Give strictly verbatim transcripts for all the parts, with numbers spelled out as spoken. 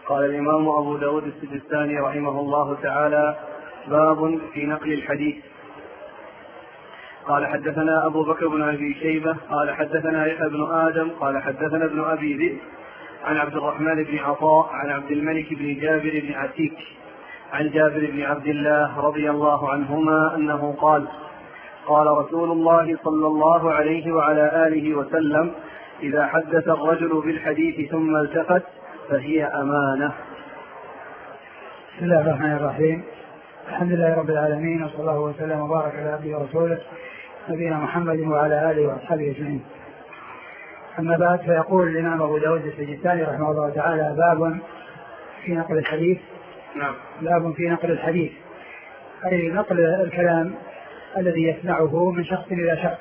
قال الإمام أبو داود السجستاني رحمه الله تعالى: باب في نقل الحديث. قال حدثنا أبو بكر بن أبي شيبة قال حدثنا يحيى بن آدم قال حدثنا ابن أبي ذئب عن عبد الرحمن بن عطاء عن عبد الملك بن جابر بن عتيك عن جابر بن عبد الله رضي الله عنهما أنه قال: قال رسول الله صلى الله عليه وعلى آله وسلم: إذا حدث الرجل بالحديث ثم التفت فهي أمانة. بسم الله الرحمن الرحيم. الحمد لله رب العالمين، وصلى الله وسلم وبارك على عبده ورسوله نبينا محمد وعلى آله وأصحابه أجمعين. أما بعد، فيقول الإمام أبو داود السجستاني رحمه الله تعالى: باب في نقل الحديث. نعم. باب في نقل الحديث، أي نقل الكلام الذي يسمعه من شخص إلى شخص.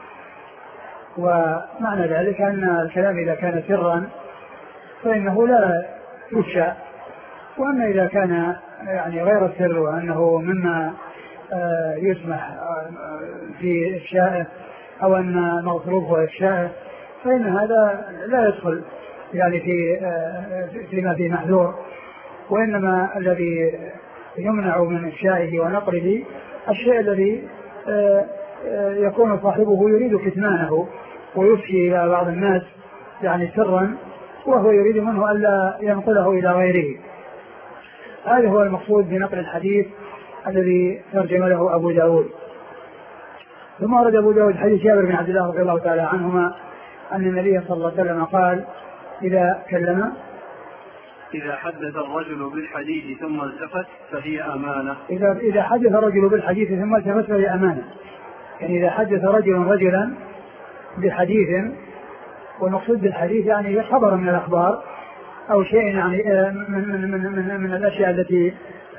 ومعنى ذلك أن الكلام إذا كان سرا فإنه لا يفشى، وأما إذا كان يعني غير السر وأنه مما يسمح في إفشائه أو أن مطلوبه إفشائه فإن هذا لا يدخل يعني في فيما فيه محذور، وإنما الذي يمنع من إفشائه ونقله الشيء الذي يكون صاحبه يريد كتمانه ويفشي إلى بعض الناس يعني سرا، وهو يريد منه ألا ينقله إلى غيره. هذا هو المقصود بنقل الحديث الذي ترجم له أبو داود. ثم ورد أبو داود حديث جابر بن عبد الله رضي الله تعالى عنهما أن النبي صلى الله عليه وسلم قال: إذا كلم إذا حدث الرجل بالحديث ثم التفت فهي أمانة. إذا إذا حدث الرجل بالحديث ثم التفت فهي أمانة. يعني إذا حدث رجل رجلا بحديث، والمقصود بالحديث يعني خبر من الأخبار أو شيء يعني من من من من, من الأشياء التي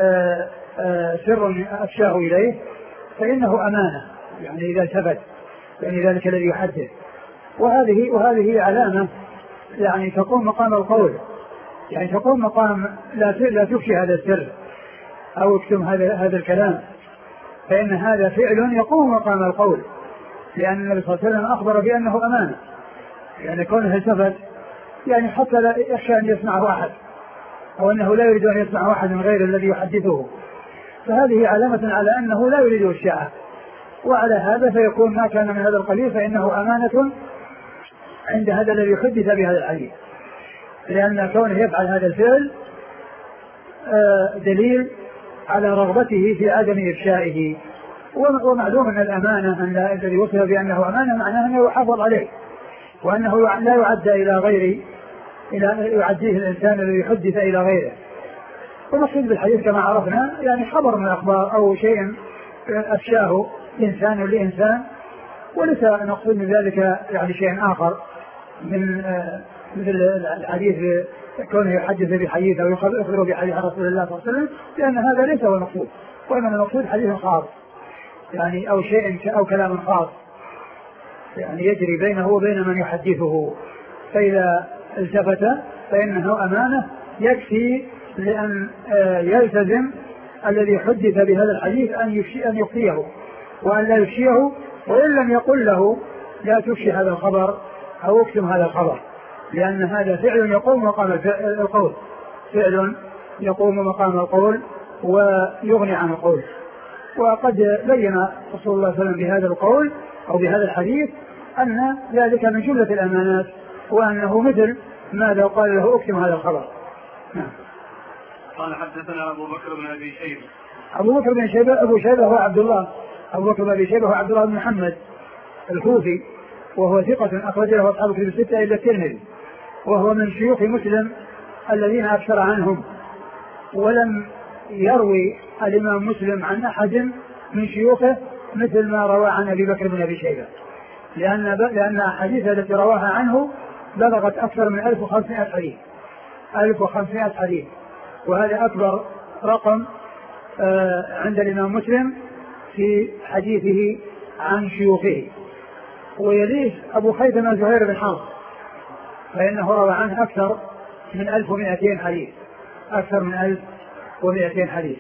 سر أفشاه إليه، فإنه أمانة. يعني إذا ثبت يعني ذلك الذي يحدث، وهذه وهذه علامة يعني تقوم مقام القول، يعني تقوم مقام لا لا تفشي هذا السر أو اكتم هذا هذا الكلام، فإن هذا فعل يقوم مقام القول، لأن النبي صلى الله عليه وسلم أخبر بأنه أمانة. يعني كونه ثبت يعني حتى لا يخشى أن يسمعه أحد، أو أنه لا يريد أن يسمعه أحد من غير الذي يحدثه، فهذه علامة على أنه لا يريد الشيعة. وعلى هذا فيكون ما كان من هذا القليل فإنه أمانة عند هذا الذي يحدث بهذا الحديث، لأن كونه يفعل هذا الفعل دليل على رغبته في عدم إفشائه. ومعلوم أن الأمانة أن الذي وصف بأنه أمانة معناه أنه يحافظ عليه، وأنه لا يعدى إلى غيره، إلى يعديه الإنسان الذي يحدث إلى غيره. ونقصد بالحديث كما عرفنا يعني خبر من الأخبار أو شيء أفشاه إنسان لإنسان، وليس نقصد من ذلك يعني شيء آخر من مثل الحديث كونه يحدث بحديث أو يخبر بحديث رسول الله صلى الله عليه وسلم، لأن هذا ليس هو المقصود، وإنما المقصود حديث خاص يعني أو شيء أو كلام خاص يعني يجري بينه وبين من يحدثه. فإذا التفت فإنه أمانة يكفي لأن يلتزم الذي حدث بهذا الحديث أن يفشي أن يخفيه وأن لا يفشيه، وإن لم يقل له لا تفشي هذا الخبر أو اكتم هذا الخبر، لأن هذا فعل يقوم مقام القول، فعل يقوم مقام القول ويغني عن القول. وقد بين رسول الله صلى الله عليه وسلم بهذا القول أو بهذا الحديث أن ذلك من جملة الأمانات، وأنه مثل ما لو قال له اكتم هذا الخبر. نعم. قال حدثنا أبو بكر بن أبي شيبة. أبو بكر بن شيبة أبو شيبة هو عبد الله أبو بكر بن أبي شيبة هو عبد الله بن محمد الكوفي، وهو ثقة أخرج له أصحاب الكتب الستة إلا الترمذي، وهو من شيوخ مسلم الذين أكثر عنهم، ولم يروي الإمام مسلم عن أحد من شيوخه مثل ما روى عن أبي بكر بن أبي شيبة، لأن لأن أحاديث التي رواها عنه بلغت أكثر من ألف وخمسمائة حديث ألف وخمسمائة حديث، وهذا أكبر رقم عند الإمام مسلم في حديثه عن شيوخه. ويليه أبو خيثمة زهير بن حرب، فإنه روى عنه أكثر من ألف ومائتين حديث أكثر من ألف ومائتين حديث.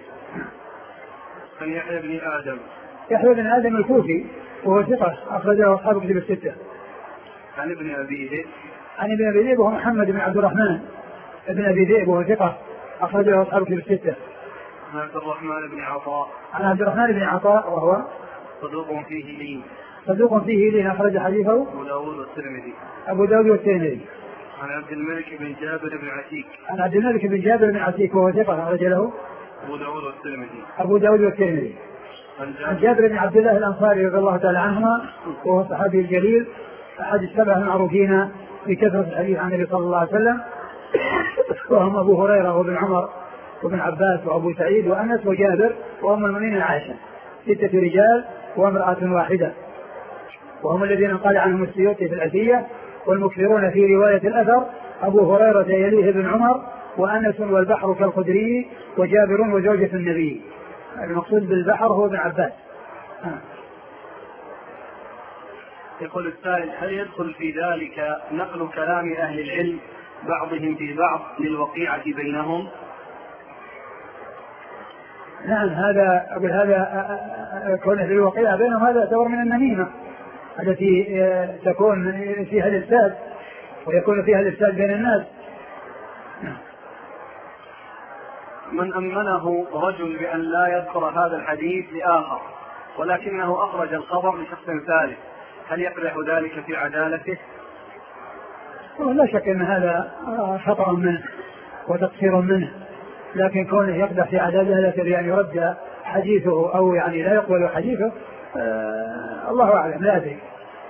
عن يحيى بن آدم يحيى بن آدم الكوفي وهو ثقة أخرجه أصحاب الكتب الستة. عن ابن أبي ذئب عن ابن أبي ذئب وهو محمد بن عبد الرحمن ابن أبي ذئب وهو ثقة أخرج له أصحاب الكتب الستة. عن عبد الرحمن بن عطاء عن عبد الرحمن بن عطاء وهو صدوق فيه لين صدوق فيه لين أخرج حديثه أبو داود والترمذي أبو داود والترمذي. عن عبد الملك بن جابر بن عتيك عن عبد الملك بن جابر بن عتيك وهو ثقة أخرج له أبو داود والترمذي أبو داود والترمذي. عن جابر بن عبد الله الأنصاري رضي الله تعالى عنهما وهو صحابي الجليل أحد السبعة المعروفين في كثرة الحديث عن النبي صلى الله عليه وسلم، وهم أبو هريرة وابن عمر وابن عباس وأبو سعيد وأنس وجابر وأم المؤمنين عائشة، ستة رجال وامرأة واحدة، وهم الذين قال عنهم السيوطي في الألفية والمكثرون في رواية الأثر أبو هريرة يليه ابن عمر وأنس والبحر كالخدري وجابر وزوجة النبي. المقصود بالبحر هو ابن عباس. آه. يقول السائل: هل يدخل في ذلك نقل كلام أهل العلم بعضهم في بعض للوقيعة بينهم؟ نعم، هذا أقول هذا كونه للوقيعة بينهم هذا يعتبر من النميمة التي تكون فيها الإفساد ويكون فيها الإفساد بين الناس. من أمنه رجل بأن لا يذكر هذا الحديث لآخر ولكنه أخرج الخبر لشخص ثالث، هل يقدح ذلك في عدالته؟ لا شك أن هذا خطأ منه وتقصير منه، لكن كونه يقدح في عدالته بأن يرد حديثه أو يعني لا يقبل حديثه آه الله أعلم، لا أدري.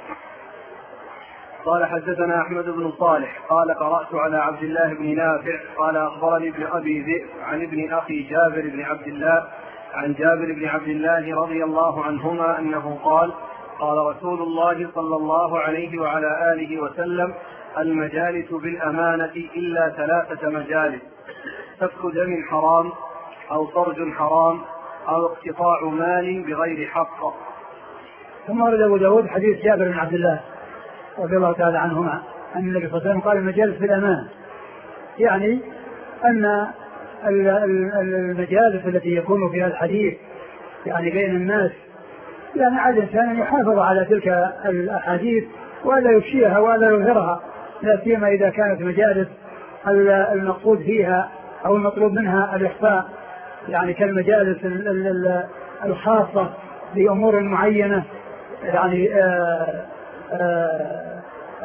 قال: حدثنا أحمد بن صالح قال: قرأت على عبد الله بن نافع قال: أخبرني ابن أبي ذئب عن ابن أخي جابر بن عبد الله عن جابر بن عبد الله رضي الله عنهما أنه قال: قال رسول الله صلى الله عليه وعلى آله وسلم: المجالس بالأمانة إلا ثلاثة مجالس: سفك دم حرام، أو فرج حرام، أو اقتطاع مال بغير حق. ثم ورد أبو داود حديث جابر بن عبد الله رضي الله تعالى عنهما أن النبي صلى الله عليه وسلم قال: المجالس بالأمانة، يعني أن المجالس التي يكون فيها الحديث يعني بين الناس يعني على الإنسان أن يحافظ على تلك الأحاديث ولا يفشيها ولا يظهرها، لا سيما إذا كانت مجالس المقصود فيها أو المطلوب منها الإخفاء، يعني كالمجالس الخاصة بأمور معينة، يعني آآ آآ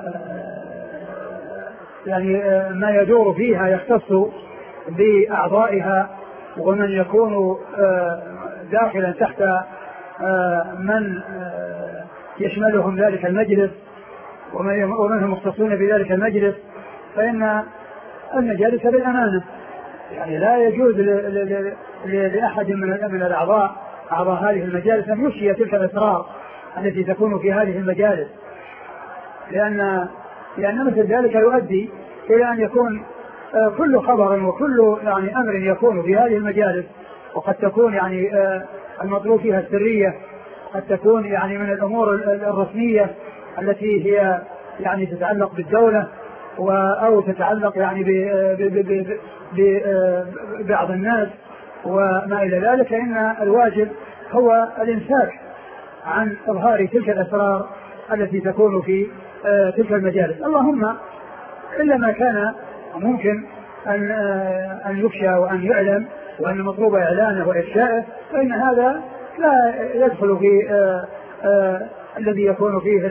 يعني آآ ما يدور فيها يختص بأعضائها ومن يكون داخلا تحت من يشملهم ذلك المجلس ومن هم مختصون بذلك المجلس، فإن المجالس بالأمانة، يعني لا يجوز لأحد من الأعضاء أعضاء هذه المجالس أن يفشي تلك الأسرار التي تكون في هذه المجالس، لأن لأن مثل ذلك يؤدي إلى أن يكون كل خبر وكل يعني أمر يكون في هذه المجالس، وقد تكون يعني المطلوب فيها السرية، قد تكون يعني من الأمور الرسمية التي هي يعني تتعلق بالدولة أو تتعلق يعني ببعض الناس وما إلى ذلك، فإن الواجب هو الإمساك عن إظهار تلك الأسرار التي تكون في تلك المجالس، اللهم إلا ما كان ممكن أن أن يفشى وأن يعلم وأن مطلوب إعلانه وإفشائه، فإن هذا لا يدخل في آآ آآ الذي يكون فيه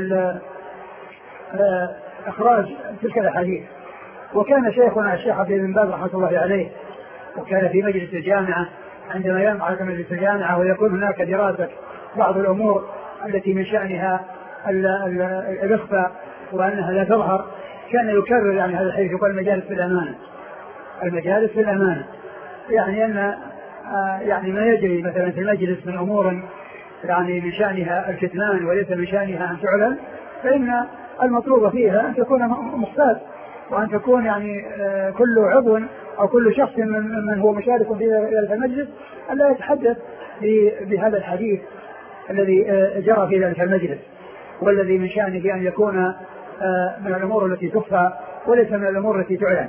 إخراج تلك الأحاديث. وكان شيخنا الشيخ عبد بن باز رحمة الله عليه وكان في مجلس الجامعة عندما يقعد في مجلس الجامعة ويكون هناك دراسة بعض الأمور التي من شأنها الإخفاء وأنها لا تظهر، كان يكرر يعني هذا الحديث، يقول المجالس بالأمانة، المجالس بالأمانة، يعني أن يعني ما يجري مثلا في المجلس من أمور يعني من شأنها الكتمان وليس من شأنها أن تعلن، فإن المطلوب فيها أن تكون مختار وأن تكون يعني كل عضو أو كل شخص من من هو مشارك في ذلك المجلس ألا يتحدث بهذا الحديث الذي جرى في ذلك المجلس، والذي من شأنه أن يكون من الأمور التي تخفى وليس من الأمور التي تعلن.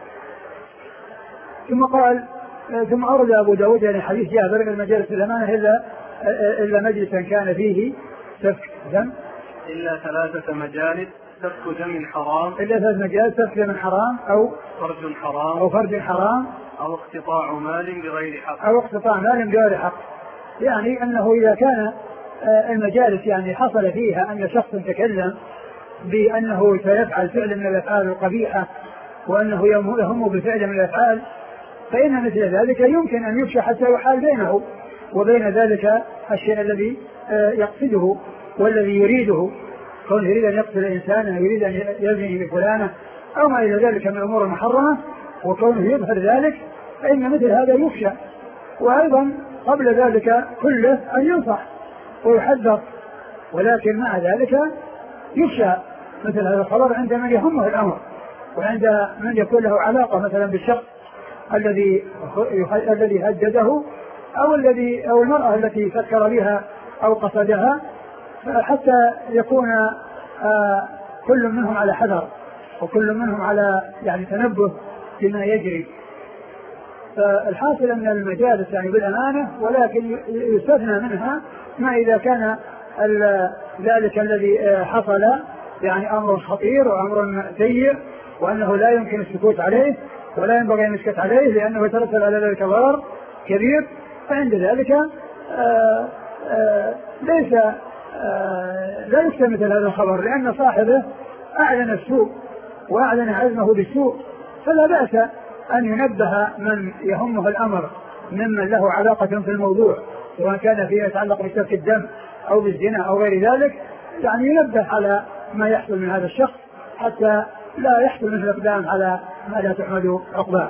ثم قال: ثم أورد أبو داود يعني حديث جابر: المجالس الأمانة إلا إلا مجلسا كان فيه سفك دم إلا ثلاثة مجالس: سفك دم حرام إلا ثلاث مجالس: سفك دم حرام، أو فرج حرام، أو فرج حرام، أو اقتطاع مال بغير حق. أو اقتطاع مال بغير حق. يعني أنه إذا كان المجالس يعني حصل فيها أن شخص تكلم بأنه سيفعل فعل من الأفعال القبيحة وأنه يهم بفعل من الأفعال، فإن مثل ذلك يمكن أن يفشى حتى يحال بينه وبين ذلك الشيء الذي يقصده والذي يريده، كون يريد أن يقتل إنسانا، يريد أن يزني بفلانة أو ما إلى ذلك من الأمور المحرمة، وكونه يظهر ذلك فإن مثل هذا يفشى. وأيضا قبل ذلك كله أن ينصح ويحذر، ولكن مع ذلك يفشى مثل هذا الخبر عند من يهمه الأمر، وعند من يكون له علاقة مثلا بالشخص الذي الذي هدده أو الذي أو المرأة التي فكر بها أو قصدها، حتى يكون آه كل منهم على حذر وكل منهم على يعني تنبه بما يجري. فالحاصل أن المجالس يعني بالأمانة، ولكن يستثنى منها ما إذا كان ذلك الذي حصل يعني أمر خطير وأمر سيء وأنه لا يمكن السكوت عليه ولا ينبغي أن يسكت عليه لأنه يترتب على ذلك ضرر كبير، فعند ذلك آآ آآ ليس آآ لا يكتب مثل هذا الخبر، لأن صاحبه أعلن السوء وأعلن عزمه بالسوء، فلا بأس أن ينبه من يهمه الأمر ممن له علاقة في الموضوع، سواء كان فيما يتعلق بسفك الدم أو بالزنا أو غير ذلك، يعني ينبه على ما يحصل من هذا الشخص حتى لا يحصل مثل الأقدام على ما لا تحمد عقباه.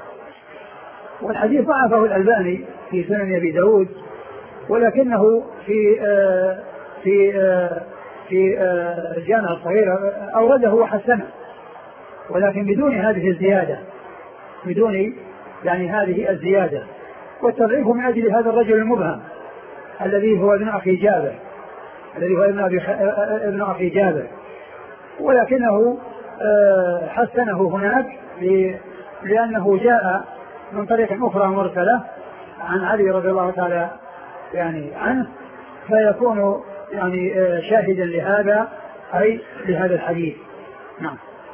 والحديث ضعفه الألباني في سنن أبي داود، ولكنه في آه في آه في آه الجامع الصغير أورده وحسنه، ولكن بدون هذه الزيادة، بدون يعني هذه الزيادة، والتضعيف من أجل هذا الرجل المبهم الذي هو ابن أخي جابر الذي هو ابن أبي ابن أخي جابر، ولكنه حسنه هناك لأنه جاء من طريق أخرى مرسلة عن علي رضي الله تعالى يعني عنه، فيكون يعني شاهدا لهذا أي لهذا الحديث. نعم.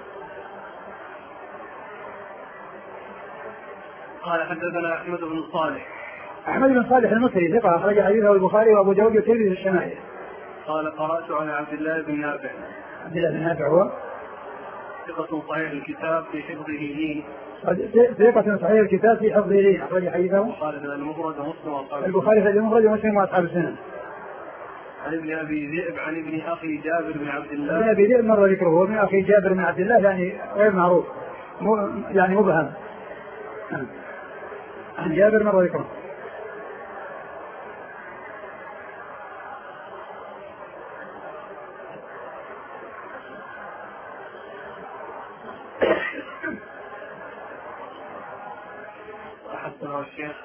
قال حدثنا أحمد بن صالح. أحمد بن صالح المصري ثقة، أخرج حديثه البخاري وأبو داود والترمذي في الشمائل. قال قرأت على عبد الله بن نافع. عبد الله بن نافع هو ثقة صحيح الكتاب في حفظه لين. ثقة صحيح الكتاب في حفظه لين، أخرج حديثه البخاري في المفرد ومسلم وأصحاب البخاري في المفرد ومسلم وأصحاب السنن. عن ابن أبي ذئب عن ابن أخي جابر بن عبد الله. ابن أبي ذئب مر ذكره، وابن أخي جابر بن عبد الله يعني غير معروف، يعني مبهم. عن جابر مر ذكره. حسنه الشيخ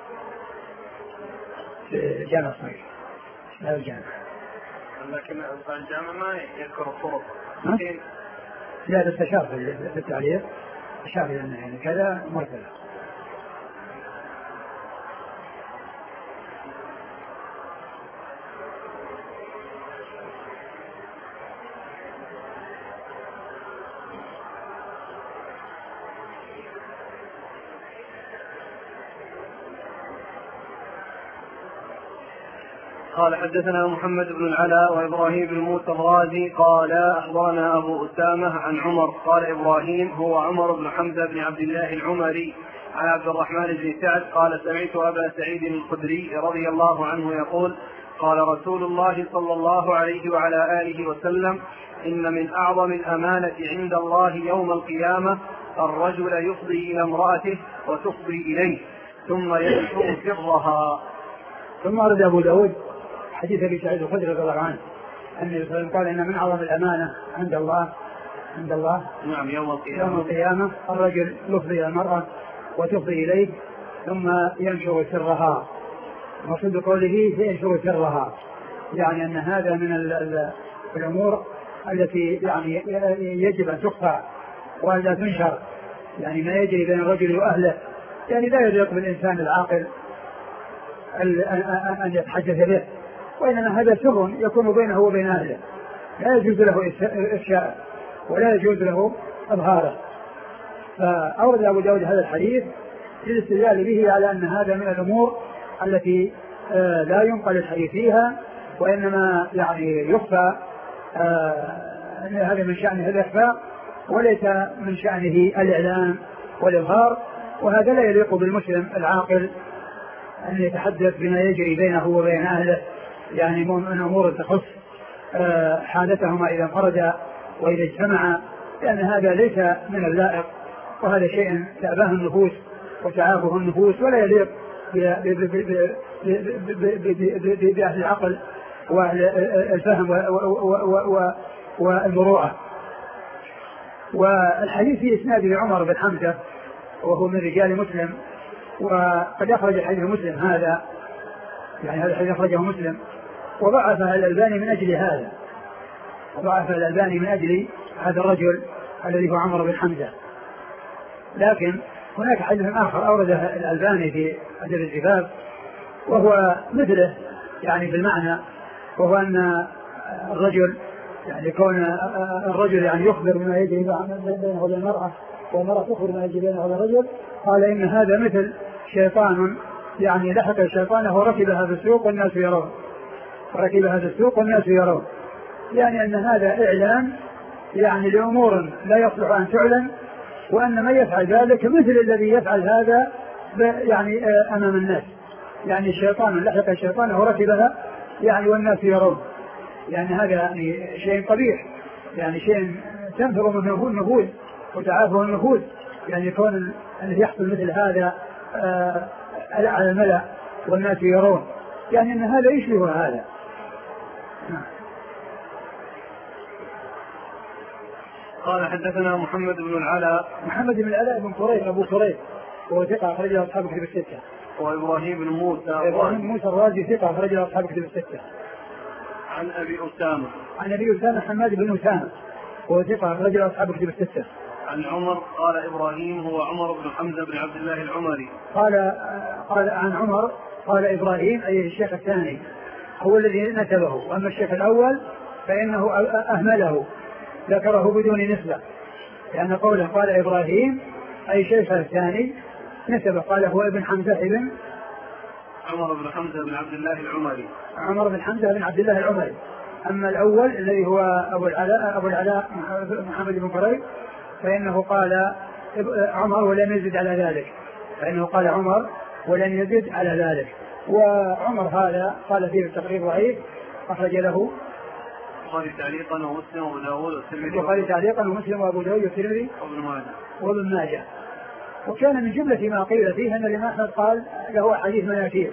في جامع صحيح، لا الجامع، لكن الجامع ما يذكر الطرق. لا تستشار في التعليق، أشار إلى أنه يعني كذا مرسلة. قال حدثنا محمد بن العلاء وإبراهيم بن موسى الرازي قال أخبرنا أبو أسامة عن عمر قال إبراهيم هو عمر بن حمزة بن عبد الله العمري عن عبد الرحمن بن سعد قال سمعت أبا سعيد الخدري رضي الله عنه يقول قال رسول الله صلى الله عليه وعلى آله وسلم إن من أعظم الأمانة عند الله يوم القيامة الرجل يفضي إلى امرأته وتفضي إليه ثم يذكر سرها. ثم أرد أبو داود حديث أبي سعيد الخدري رضي الله عنه أن النبي صلى الله عليه وسلم قال إن من أعظم الأمانة عند الله عند الله نعم يوم القيامة, يوم القيامة الرجل يفضي إلى المرأة وتفضي إليه ثم ينشر سرها، وصد قوله سينشر سرها يعني أن هذا من الأمور التي يعني يجب أن تخفى وأن لا تنشر، يعني ما يجري بين الرجل وأهله، يعني لا يليق بالإنسان العاقل أن يتحدث به، وإنما هذا سر يكون بينه وبين أهله لا يجوز له إفشاء ولا يجوز له إظهاره. فأورد أبو داود هذا الحديث للاستدلال به على أن هذا من الأمور التي لا ينقل الحديث فيها، وإنما يعني يخفى، هذا من شأنه الإخفاء وليس من شأنه الإعلان والإظهار. وهذا لا يليق بالمسلم العاقل أن يتحدث بما يجري بينه وبين أهله، يعني من أمور تخص حالتهما إذا انفردا وإذا اجتمعا، لأن هذا ليس من اللائق، وهذا شيء تأباه النفوس وتعافه النفوس، ولا يليق بأهل العقل والفهم والمروءة. والحديث في إسناده عمر بن حمزة وهو من رجال مسلم، وقد أخرج حديث مسلم هذا، يعني هذا الحديث أخرجه مسلم وضعفه الألباني من أجل هذا، وضعف الألباني من أجل هذا الرجل الذي هو عمر بن حمزة. لكن هناك حديث آخر أورده الألباني في أدب الزفاف وهو مثله يعني بالمعنى، وهو أن الرجل يعني كون الرجل يعني يخبر بما يجري بينه وبين المرأة، والمرأة تخبر بما يجري بينه وبين الرجل، قال إن هذا مثل شيطان يعني لحق شيطانه وركبها في السوق والناس يرون، وركبها في السوق والناس يرون، يعني أن هذا إعلان يعني لأمور لا يصلح أن تعلن، وأن من يفعل ذلك مثل الذي يفعل هذا يعني أمام الناس، يعني الشيطان لحق شيطانه وركبها يعني والناس يرون، يعني هذا يعني شيء قبيح، يعني شيء تنفر منه النفوذ وتعافه النفوذ، يعني يكون الذي يحصل مثل هذا على الملأ والناس يرون، يعني أن هذا يشبه هذا. قال حدثنا محمد بن العلاء محمد بن العلاء بن قريب أبو قريب وهو ثقة أخرج له أصحاب كتب الستة. وإبراهيم بن موسى إبراهيم موسى الرازي ثقة أخرج له أصحاب كتب الستة. عن أبي أسامة عن أبي أسامة حماد بن أسامة وهو ثقة أخرج له أصحاب كتب الستة. عن عمر قال إبراهيم هو عمر بن حمزة بن عبد الله العمري. قال قال عن عمر قال إبراهيم أي الشيخ الثاني هو الذي نسبه، وأما الشيخ الأول فإنه أهمله ذكره بدون نسبة، لأن قوله قال إبراهيم أي شيخ الثاني نسبه، قال هو ابن حمزة ابن عمر بن حمزة بن عبد الله العمري. عمر بن حمزة بن عبد الله العمري. أما الأول الذي هو أبو العلاء أبو العلاء محمد بن قريب فإنه قال عمر ولم يزد على ذلك، فإنه قال عمر ولم يزد على ذلك. وعمر هذا قال فيه التقريب ضعيف، أخرج له البخاري تعليقا ومسلم وابو داود والترمذي. البخاري تعليقا ومسلم وابو داود والترمذي وابن ماجه. وابن ماجه. وكان من جملة ما قيل فيه أن الإمام أحمد قال له أحاديث مناكير،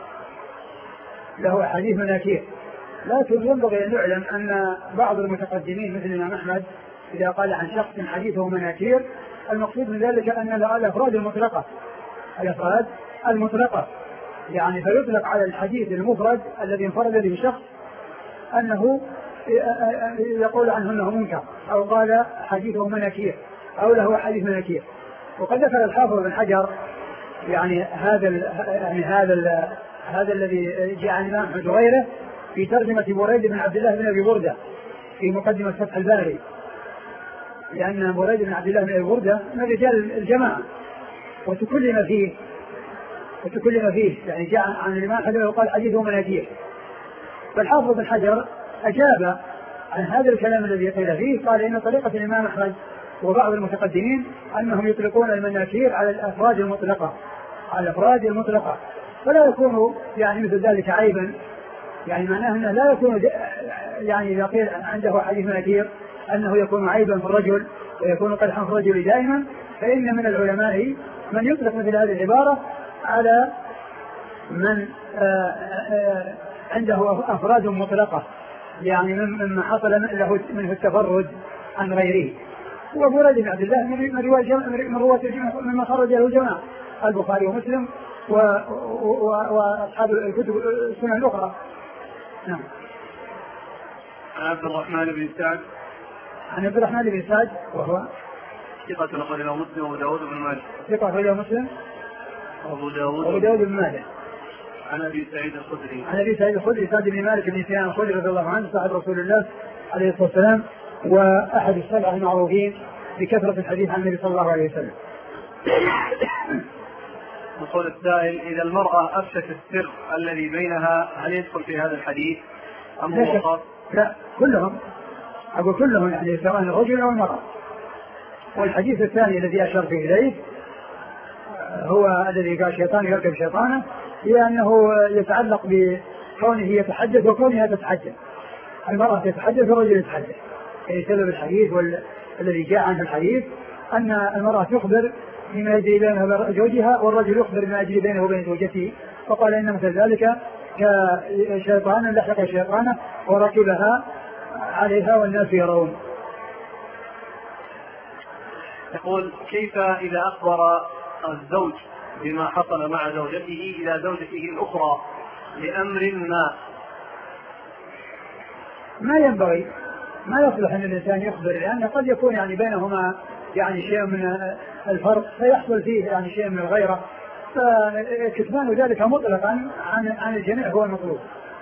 له أحاديث مناكير، لكن ينبغي أن نعلم أن بعض المتقدمين مثل الإمام أحمد إذا قال عن شخص حديثه مناكير المقصود من ذلك أن الأفراد المطلقة، الأفراد المطلقة يعني فيطلق على الحديث المفرد الذي انفرد به شخص أنه يقول عنه أنه منكر، أو قال حديثه مناكير أو له حديث مناكير. وقد ذكر الحافظ بن حجر يعني هذا ال يعني هذا ال هذا الذي جاء عن الإمام أحمد وغيره في ترجمة بريد بن عبد الله بن أبي بردة في مقدمة فتح الباري، لأن بريد بن عبد الله بن أبي بردة من رجال الجماعة وتكلم فيه وتكلم فيه يعني جاء عن الإمام أحمد وقال حديثه مناكير. فالحافظ بن حجر أجاب عن هذا الكلام الذي قيل فيه، قال إن طريقة الإمام أحمد وبعض المتقدمين أنهم يطلقون المناكير على الأفراد المطلقة، على الأفراد المطلقة، فلا يكون يعني مثل ذلك عيبا، يعني معناه أنه لا يكون يعني إذا قيل عنده حديث مناكير أنه يكون عيبا في الرجل ويكون قدحا في الرجل دائما، فإن من العلماء من يطلق مثل هذه العبارة على من آآ آآ عنده أفراد مطلقة، يعني مما حصل له منه التفرد عن غيره. وبريد بن عبد الله من رواة مما خرج له الجماعة البخاري ومسلم وأصحاب الكتب السنة الأخرى. نعم. عن عبد الرحمن بن سعد عن عبد الرحمن بن سعد وهو ثقة أخرجه مسلم وأبو داود بن ماجه. ثقة أخرجه مسلم وأبو داود وأبو داود بن ماجه. عن أبي سعيد الخدري عن أبي سعيد الخدري سعد بن مالك بن سنان الخدري رضي الله عنه صاحب رسول الله عليه الصلاة والسلام وأحد السبعة المعروفين بكثرة الحديث عن النبي صلى الله عليه وسلم. يقول السائل: إذا المرأة أفشت السر الذي بينها هل يدخل في هذا الحديث أم هو خاص؟ لا، كلهم، أقول كلهم يعني سواء الرجل أو المرأة. والحديث الثاني الذي أشرت إليه هو الذي قال شيطان يركب شيطانه، لأنه يتعلق بكونه يتحدث وكونها تتحدث. المرأة تتحدث والرجل يتحدث، يعني سبب الحديث والذي جاء عنه الحديث أن المرأة تخبر بما يجري بينها وبين زوجها، والرجل يخبر بما يجري بينه وبين زوجته. فقال إن مثل ذلك كشيطان لحق شيطانه وركبها عليها والناس يرون. يقول: كيف إذا أخبر الزوج بما حصل مع زوجته إلى زوجته الأخرى لأمر ما؟ ما ينبغي، ما يصلح أن الإنسان يخبر، لأن قد يكون يعني بينهما يعني شيء من الفرق فيحصل فيه يعني شيء من الغيرة، فكتمان ذلك مطلقا عن عن الجميع هو المطلوب.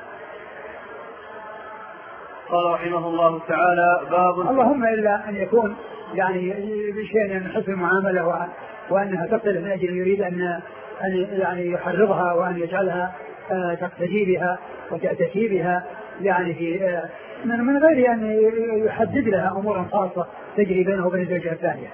قال رحمه الله تعالى: باب اللهم إلا أن يكون يعني بشيء من حسن المعاملة وأنها تقتل من أجل يريد أن أن يعني يحرضها وأن يجعلها تقتدي بها وتأتي بها، يعني في من غير أن يحدد لها أمورا خاصة تجري بينه وبين الزوجة الثانية.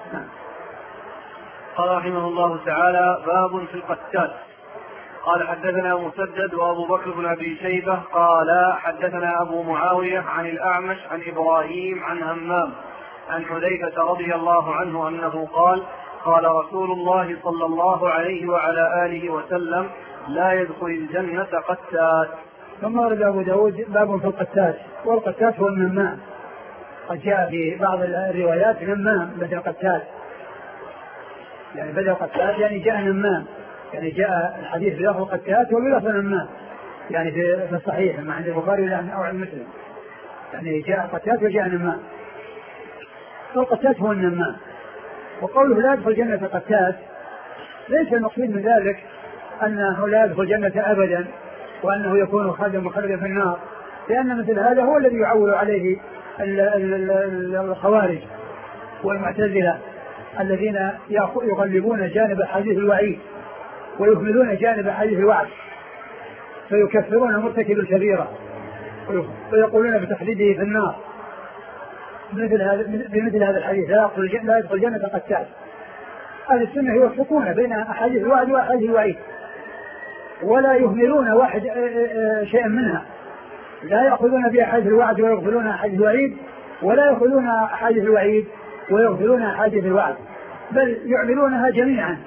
قال رحمه الله تعالى: باب في القتال. قال: حدثنا مسدد وأبو بكر بن أبي شيبة قال حدثنا أبو معاوية عن الأعمش عن إبراهيم عن همام عن حذيفة رضي الله عنه أنه قال: قال رسول الله صلى الله عليه وعلى آله وسلم: لا يدخل الجنة قتات. ثم ورد أبو داود باب في القتات، والقتات هو النمام، قد جاء في بعض الروايات نمام بدل قتات، يعني بدل قتات يعني جاء نمام، يعني جاء الحديث بلفظ قتات وبلفظ نمام، يعني في الصحيح مع عند البخاري أو عند مسلم، يعني جاء قتات وجاء نمام. فالقتات هو النمام. وقوله لا يدخل الجنة قتات ليس المقصود من ذلك أنه لا يدخل الجنة أبدا وأنه يكون خالدا مخلدا في النار، لأن مثل هذا هو الذي يعول عليه الخوارج والمعتزلة الذين يغلبون جانب حديث الوعيد ويهملون جانب حديث الوعد، فيكفرون مرتكب الكبيرة ويقولون بتخليده في النار بمثل هذا بمثل هذا الحديث: لا يدخل الجنة قتال. أهل السنة يوفقون بين أحاديث الوعد وأحاديث الوعيد، ولا يهملون واحد شيئا منها، لا يأخذون بأحاديث الوعد ويغفلون أحاديث الوعيد، ولا يأخذون أحاديث الوعيد ويغفلون أحاديث الوعد، بل يعملونها جميعا.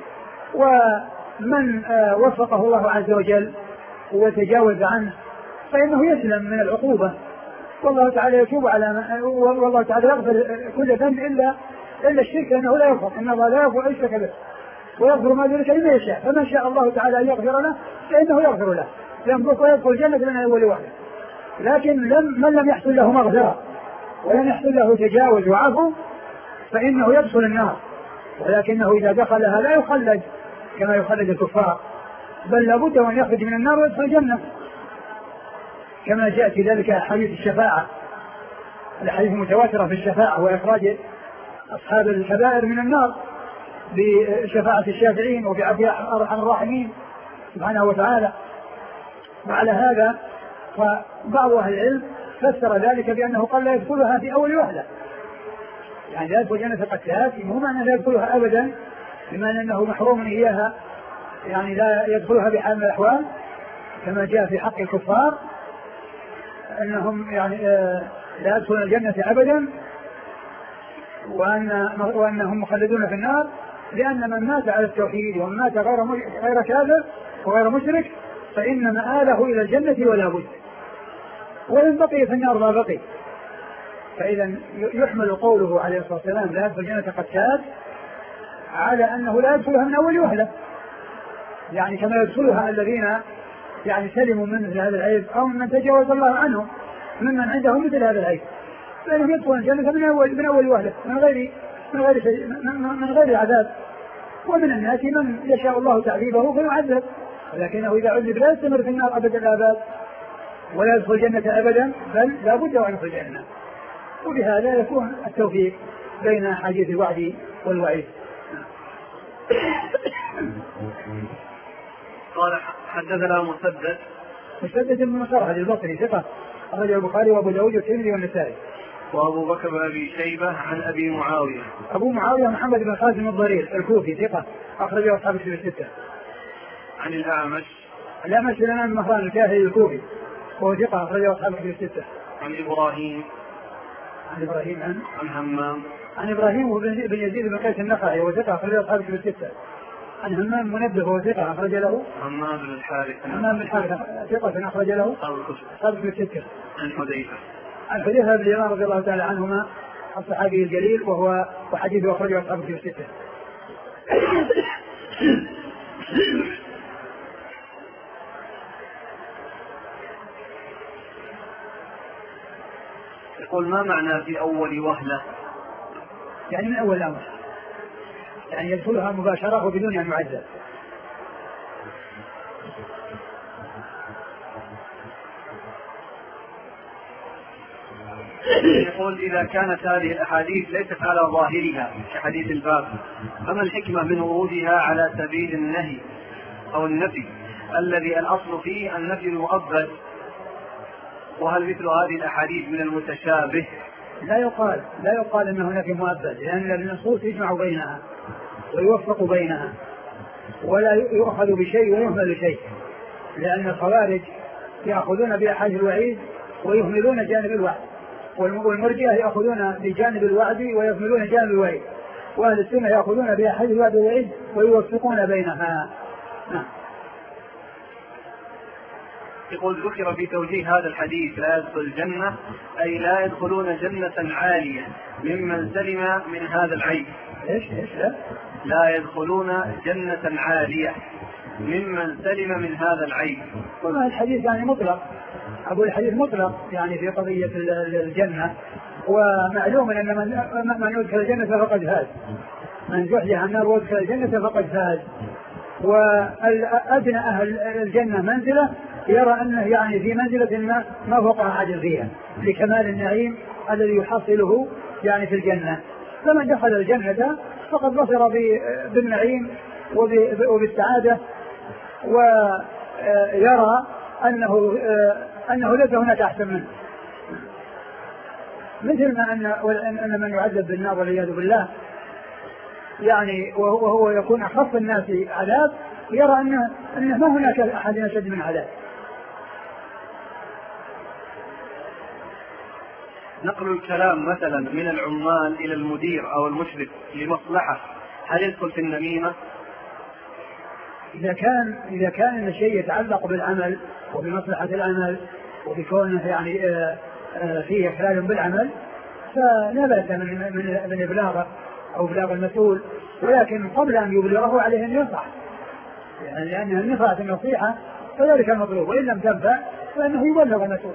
ومن وفقه الله عز وجل وتجاوز عنه فإنه يسلم من العقوبة، والله تعالى يتوب على والله تعالى يغفر كل ذنب إلا إلا الشرك، لأنه لا يغفر، إن الله لا يغفر الشرك به ويغفر ما دون شيء لمن يشاء، فمن شاء الله تعالى أن يغفر له فإنه يغفر له، يملك ويدخل الجنة من أول وحده. لكن لم من لم يحصل له مغفرة ولم يحصل له تجاوز وعفو فإنه يدخل النار، ولكنه إذا دخلها لا يخلد كما يخلد الكفار، بل لابد أن يخرج من النار ويدخل الجنة، كما جاء في ذلك حديث الشفاعة، الحديث المتواترة في الشفاعة وإخراج أصحاب الكبائر من النار بشفاعة الشافعين وبعفو أرحم الراحمين سبحانه وتعالى. وعلى هذا فبعض أهل العلم فسر ذلك بأنه قال لا يدخلها في أول وهلة، يعني لا يدخل جنة قتلات، مو معنى لا يدخلها أبدا بما أنه محروم إياها، يعني لا يدخلها بحال من الأحوال كما جاء في حق الكفار أنهم يعني لا يدخلون الجنة أبدا وأن وأنهم مخلدون في النار، لأن من مات على التوحيد ومن مات غير غير كافر وغير مشرك فإن مآله إلى الجنة ولا بد، وإن بقي في النار ما بقي. فإذا يحمل قوله عليه الصلاة والسلام لا يدخل الجنة قتات على أنه لا يدخلها من أول وهلة، يعني كما يدخلها الذين يعني سلموا من مثل هذا العيب أو من تجاوز الله عنهم ممن عندهم مثل هذا العيب، فإنهم يدخلون الجنة من أول من أول وهلة من غير من غير شيء من غير عذاب. ومن الناس من يشاء الله تعذيبه فيعذب، ولكنه إذا عذب لا يستمر في النار أبدا الآباد ولا يدخل الجنة أبدا، بل لا بد أن يدخل الجنة. وبهذا يكون التوفيق بين حديث الوعد والوعيد. قال حدثنا مسدد مسدد بن مسرهد البصري ثقة أخرجه البخاري وأبو داود والترمذي والنسائي. وأبو بكر بن أبي شيبة عن أبي معاوية أبو معاوية محمد بن خازم الضرير الكوفي ثقة أخرجه أصحاب الكتب الستة. عن الأعمش الأعمش سليمان بن مهران الكاهلي الكوفي وهو ثقة أخرجه أصحاب الكتب الستة. عن إبراهيم عن إبراهيم عن عن همام عن إبراهيم بن يزيد بن قيس النخعي وهو ثقة أخرجه أصحاب الكتب الستة. عن همام منبه وهو ثقة أخرج له همام بن الحارث همام بن الحارث ثقة أخرج له أصحاب الكتب الستة. عن حذيفة عن حذيفة بن اليمان رضي الله تعالى عنهما الصحابي الجليل وهو وحديثه أخرجه أصحاب الكتب الستة. يقول ما معنى في أول وهلة؟ يعني من أول الأمر، يعني يدخلها مباشرة وبدون أن يعذب. يقول إذا كانت هذه الأحاديث ليست على ظاهرها كحديث الباب، فما الحكمة من ورودها على سبيل النهي أو النفي الذي الأصل فيه النفي المؤبد؟ وهل مثل هذه الأحاديث من المتشابه؟ لا يقال لا يقال أنه نفي مؤبد، لأن النصوص يجمع بينها ويوفق بينها ولا يؤخذ بشيء ويهمل بشيء، لأن الخوارج يأخذون بأحاديث الوعيد ويهملون جانب الوعد، والمرجئة يأخذون بجانب الوعد ويهملون جانب الوعيد، وأهل السنة يأخذون بأحاديث الوعد والوعيد ويوفقون بينها. نعم. يقول ذكر في توجيه هذا الحديث لا يدخل الجنة أي لا يدخلون جنة عالية ممن سلم من هذا العيب. إيش إيش لا؟ لا يدخلون جنة عالية ممن سلم من هذا العيب. والله الحديث يعني مطلق، أقول الحديث مطلق يعني في قضية الجنة، ومعلوم أن من من يدخل الجنة فقد فاز، من زحزح عن النار وادخل الجنة فقد فاز. وأدنى أهل الجنة منزلة يرى أنه يعني في منزلة ما ما فوق أحد فيها لكمال النعيم الذي يحصله يعني في الجنة، فمن دخل الجنة فقد بصر بالنعيم وبالسعادة ويرى أنه أنه ليس هناك أحسن منه، مثل ما أن أن من يعذب بالنار والعياذ بالله يعني وهو يكون أخف الناس عذاب يرى أنه أنه ما هناك أحد أشد من عذاب. نقل الكلام مثلا من العمال إلى المدير أو المشرف لمصلحة هل يدخل في النميمة؟ إذا كان إذا كان الشيء يتعلق بالعمل وبمصلحة العمل وبكونه يعني فيه إخلال بالعمل فلا بأس من من من إبلاغه أو إبلاغ المسؤول، ولكن قبل أن يبلغه عليه أن ينصح، يعني لأن النصيحة النصيحة فذلك المطلوب، وإن لم تنفع فإنه يبلغ المسؤول.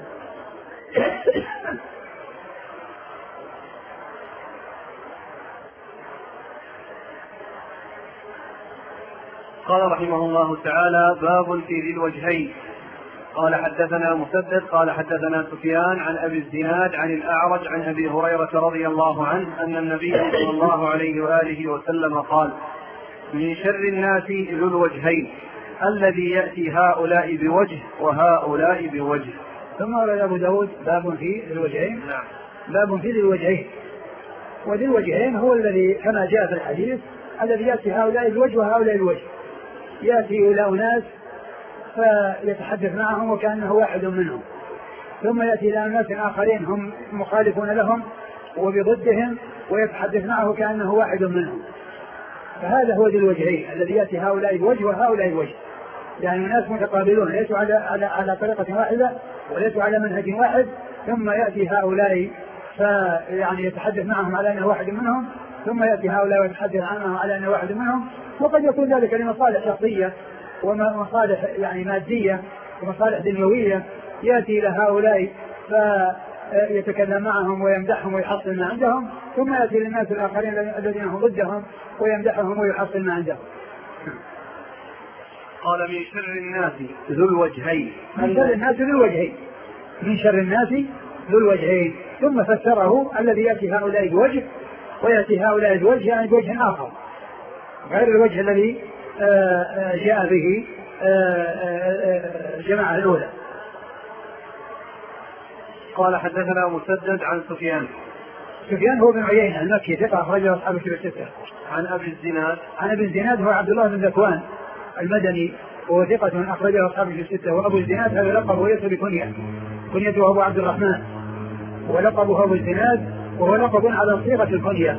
قال رحمه الله تعالى باب في ذي الوجهين. قال حدثنا مسدد قال حدثنا سفيان عن أبي الزناد عن الأعرج عن أبي هريرة رضي الله عنه أن النبي صلى الله عليه وآله وسلم قال من شر الناس ذو الوجهين الذي يأتي هؤلاء بوجه وهؤلاء بوجه. ثم قال أبو داود باب في ذي الوجهين. نعم. باب في ذي الوجهين، وذي الوجهين هو الذي كما جاء في الحديث الذي يأتي هؤلاء بوجه وهؤلاء بوجه، يأتي إلى أناس فيتحدث معهم وكأنه واحد منهم، ثم يأتي إلى أناس آخرين هم مخالفون لهم وبضدهم ويتحدث معه كأنه واحد منهم، فهذا هو ذي الوجهين الذي يأتي هؤلاء بوجه وهؤلاء بوجه، يعني الناس متقابلون ليسوا على على على طريقة واحدة وليسوا على منهج واحد، ثم يأتي هؤلاء فيعني يتحدث معهم على أنه واحد منهم، ثم يأتي هؤلاء ويتحدث عنهم على أنه واحد منهم، وقد يكون ذلك لمصالح شخصية ومصالح يعني مادية ومصالح دنيوية، يأتي إلى هؤلاء فيتكلم معهم ويمدحهم ويحصل ما عندهم، ثم يأتي للناس الآخرين الذين هم ضدهم ويمدحهم ويحصل ما عندهم. قال من شر الناس ذو الوجهين. من شر الناس ذو الوجهين من شر الناس ذو الوجهين ثم فسره الذي يأتي هؤلاء بوجه ويأتي هؤلاء بوجه يعني بوجه آخر غير الوجه الذي جاء به الجماعة الأولى. قال حدثنا مسدد عن سفيان. سفيان هو بن عيينة المكي ثقة أخرجه أصحاب الكتب الستة. عن أبي الزناد. عن أبي الزناد هو عبد الله بن ذكوان المدني وهو ثقة أخرجه أصحاب الكتب الستة. وأبو الزناد هذا لقبه ليس بكنية، كنيته أبو عبد الرحمن ولقبه أبو الزناد وهو لقب على صيغة الكنية.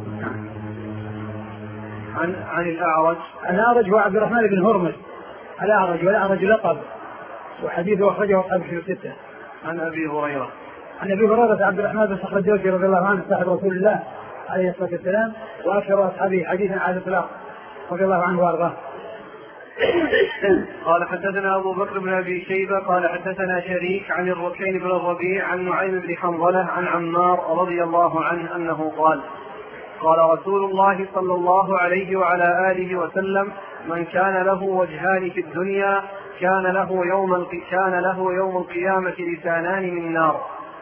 عن عن الأعرج. الأعرج هو عبد الرحمن بن هرمز الأعرج والأعرج لقب وحديثه أخرجه أصحاب الكتب الستة. عن أبي هريرة. عن أبي هريرة عبد الرحمن بن صخر الدوسي رضي الله عنه صاحب رسول الله عليه الصلاة والسلام وأكثر أصحابه حديثا على الإطلاق رضي الله عنه وأرضاه. قال حدثنا أبو بكر بن أبي شيبة قال حدثنا شريك عن الركين بن الربيع عن نعيم بن حنظلة عن عمار رضي الله عنه أنه قال قال رسول الله صلى الله عليه وعلى آله وسلم من كان له وجهان في الدنيا كان له يوم الق... كان له يوم القيامة لسانان من نار.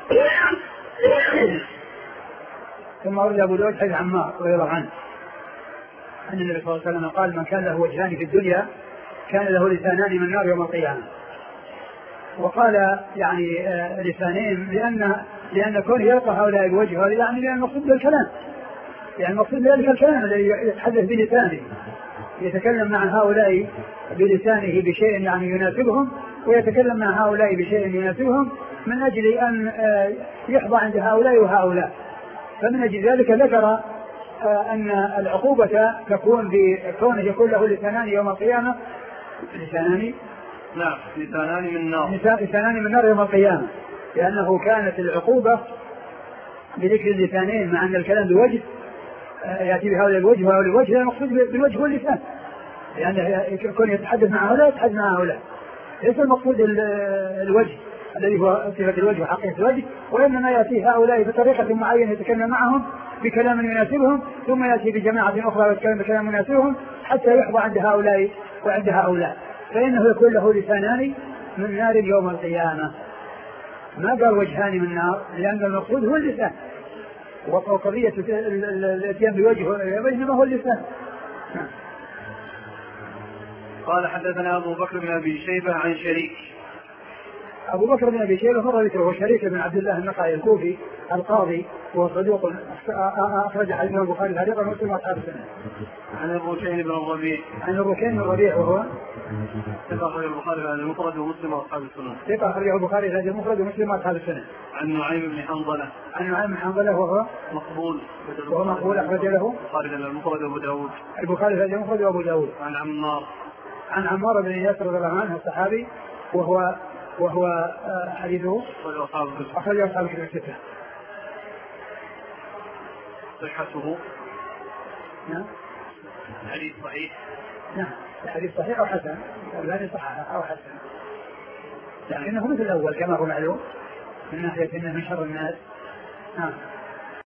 ثم ورد أبو داود حديث عمار رضي الله عنه أن النبي صلى الله عليه وسلم قال من كان له وجهان في الدنيا كان له لسانان من نار يوم القيامة. وقال يعني آه لسانين لأن لأن كون يلقى هؤلاء الوجه يعني لأن المقصود بالكلام يعني المقصود بذلك الكلام الذي يتحدث بلسانه يتكلم مع هؤلاء بلسانه بشيء يعني يناسبهم ويتكلم مع هؤلاء بشيء يناسبهم من أجل أن آه يحظى عند هؤلاء وهؤلاء. فمن أجل ذلك ذكر أن العقوبة تكون بكونه يكون له لسانان يوم القيامة لسانان نعم لسانان من نار لسانان من نار يوم القيامة لأنه كانت العقوبة بذكر اللسانين مع أن الكلام بوجه يأتي بهؤلاء الوجه وهؤلاء الوجه لا المقصود بالوجه واللسان لأنه يكون يتحدث مع هؤلاء يتحدث مع هؤلاء ليس المقصود الوجه الذي هو صفة الوجه وحقيقة الوجه وإنما يأتي هؤلاء بطريقة معينة يتكلم معهم بكلام يناسبهم ثم يأتي بجماعة أخرى ويتكلم بكلام يناسبهم حتى يحظى عند هؤلاء وعند هؤلاء فإنه يكون له لسانان من نار يوم القيامة. ما قال وجهان من نار لأن المقصود هو اللسان وقضية الاتيان بوجه وإنما هو اللسان. قال حدثنا أبو بكر بن أبي شيبة عن شريك. أبو بكر بن أبي شيبة مر ذكره شريك بن عبد الله النخعي الكوفي القاضي وهو صدوق أخرج حديث البخاري تعليقا ومسلم وأصحاب السنة. عن الركين بن الربيع. عن الركين بن الربيع وهو ثقة أخرجه البخاري في المفرد ومسلم وأصحاب السنة. ثقة أخرجه البخاري في المفرد ومسلم وأصحاب السنة. عن نعيم بن حنظلة. عن نعيم بن حنظلة وهو مقبول. وهو مقبول أخرج له البخاري في المفرد وأبو داود. البخاري في المفرد وأبو داود. عن عمار. عن عمار بن ياسر رضي الله عنه الصحابي وهو وهو حديثه أخرجه أصحاب الكتب الستة. صحته نعم الحديث صحيح. نعم الحديث صحيح أو حسن الحديث صحيح أو حسن لكنه مثل الأول كما هو معلوم من ناحية أنه من شر الناس. نعم